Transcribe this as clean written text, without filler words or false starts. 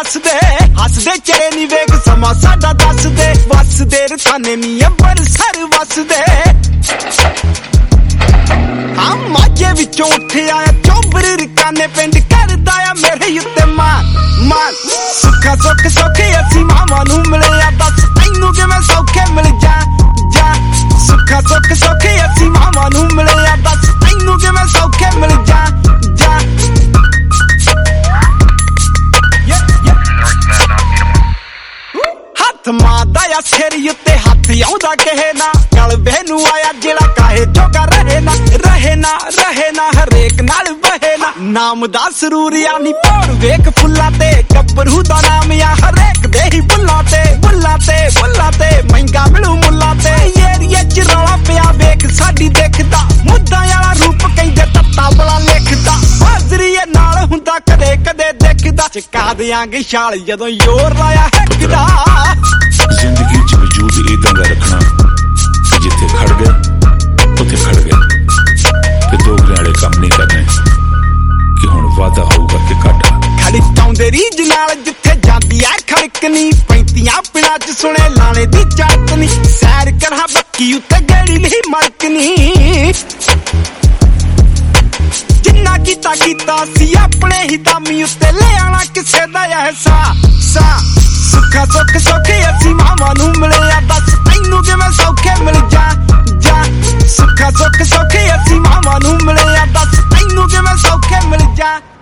हसदे हसदे चेहरे नी वेख समा साडा दस दे वसदे रखाने नी अंबरसर वसदे हाँ माझे विचों उठ आया चोबर रकाने पिंड करदा आ मेरे उत्ते मान मान सुखा सुख सौखे असी मावां नूं मिले आ दस तैनूं किवें सौखे मिल जा जा सुखा सुख सौखे असी मावां नूं मिले आ दस तैनूं किवें सौखे मिल जा जा हथ मारदा आ सिर उत्ते हथ आउंदा कहे ना कलबे नूं आया जिहड़ा काहे जोगा रहे ना हरेक नाल बहे ना नाम दा सरूरिया नी भौर वेख फुल्लां ते गब्बरू दा नाम आ हरेक दे ही बुल्लां ते महंगा मिलू मुल्लां ते एरिया च रौला पिया वेख साडी देखदा मुद्दा वाला रूप कहंदे तत्ता बड़ा लिखदा हाजरी नाल हुंदा कदे कदे देखदा चका देंगे छाल जदों जोर लाया हैकदा जिंदगी च वजूद इदां दा रखना कि जिथे खड़ गए उथे खड़ गए ते दोगले वाले काम नहीं करने कि हुण वादा होगा कि घाटा खड़ी चाउंदे रीज नाल जिथे जांदी आ खड़कनी 35 पिंडां च सुने लाणे दी चटनी सैर करा बक्की उत्ते गड़ी नहीं मड़कनी जिन्ना कीता सी अपने ही दामी उत्ते ले आना किसे दा एहसास सुखा सुख सौखे असी मावां नूं मिले आ दस तैनूं किवें सौखे मिल जा जा सुखा सुख सौखे असी मावां नूं मिले आ दस तैनूं किवें सौखे मिल जा।